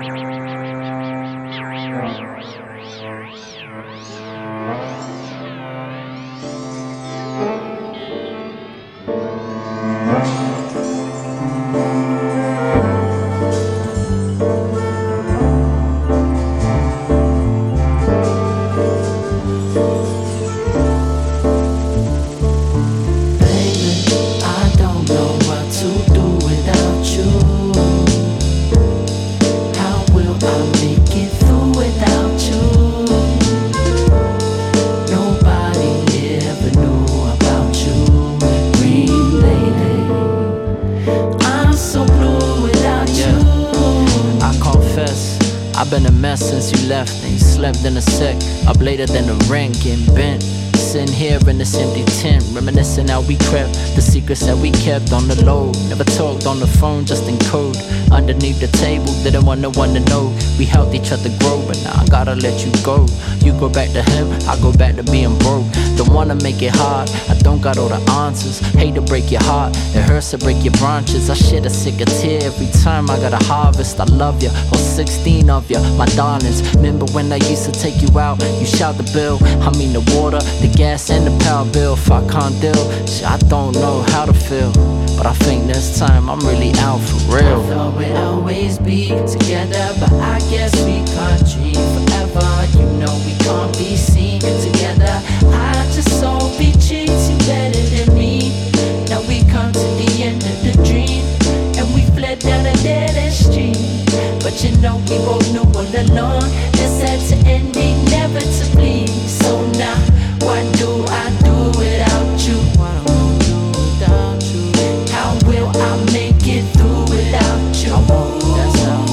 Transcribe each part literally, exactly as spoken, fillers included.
I've been a mess since you left. Ain't slept in a sec. Up later than the rent getting bent. Sitting here in this empty tent, reminiscing how we crept, the secrets that we kept on the low. Never talked on the phone, just in code. Underneath the table, didn't want no one to know. We helped each other grow, but now I gotta let you go. You go back to him, I go back to being broke. Don't wanna make it hard, I don't got all the answers. Hate to break your heart, it hurts to break your branches. I shed a sick a tear every time I gotta harvest. I love you, all sixteen of you, my darlings. Remember when I used to take you out, you shout the bill. I mean the water, the gas and the power bill. If I can't deal, shit, I don't know how to feel. But I think this time I'm really out for real. I thought we'd always be together, but I guess we can't dream forever. You know we can't be seen together. I just hope he treats you better than me. Now we come to the end of the dream, and we fled down a dead end street. But you know we both knew all along this had to end inevitably. So now what do I do without you? What am I do without you? How will I make it through without you? That's how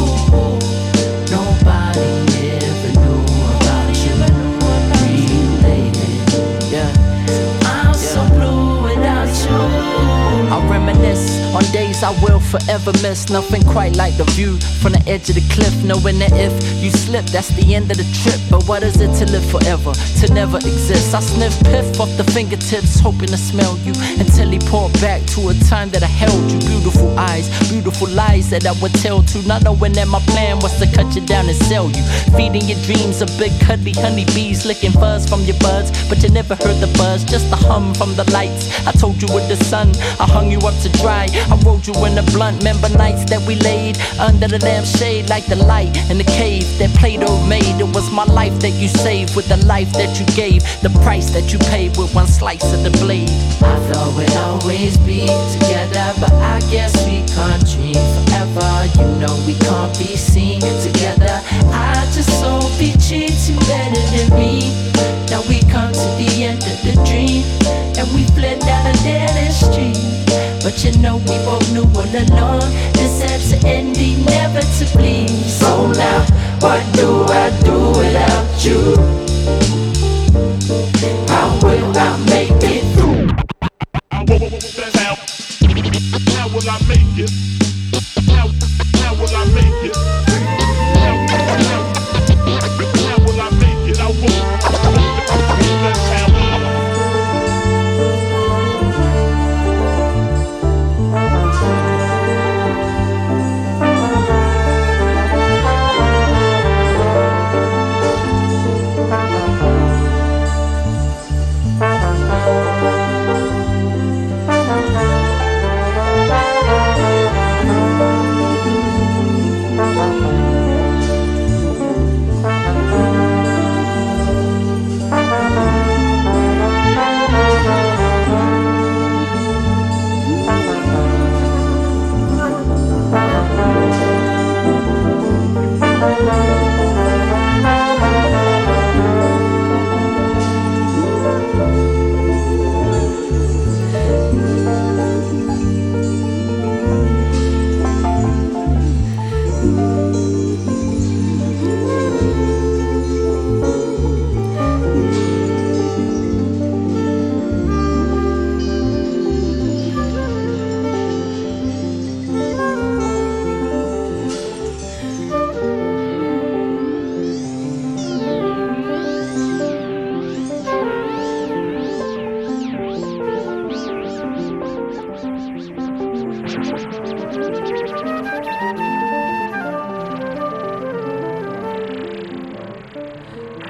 nobody ever knew about you. Real lady, Yeah, I'm so blue without you. I reminisce on days I will forever miss. Nothing quite like the view from the edge of the cliff, knowing that if you slip, that's the end of the trip. But what is it to live forever, to never exist? I sniff piff off the fingertips, hoping to smell you until he poured back to a time that I held you. Beautiful eyes, beautiful lies that I would tell to, not knowing that my plan was to cut you down and sell you. Feeding your dreams of big cuddly honeybees, licking fuzz from your buds, but you never heard the buzz, just the hum from the lights. I told you with the sun, I hung you up to dry. I rolled you in the blunt, remember nights that we laid under the lampshade like the light in the cave that Plato made. It was my life that you saved with the life that you gave, the price that you paid with one slice of the blade. I thought we'd always be together, but I guess we can't dream forever. You know we can't be seen together. I just hope he treats you better than me. Now we come to the end of the dream, and we fled down a dead end street. But you know we both knew all along this had to end inevitably. So now what do I do without you? How will I make it through? How, how will I make it? How, how will I make it? How, how, how will I make it? I won't. That's how. Thank you. you.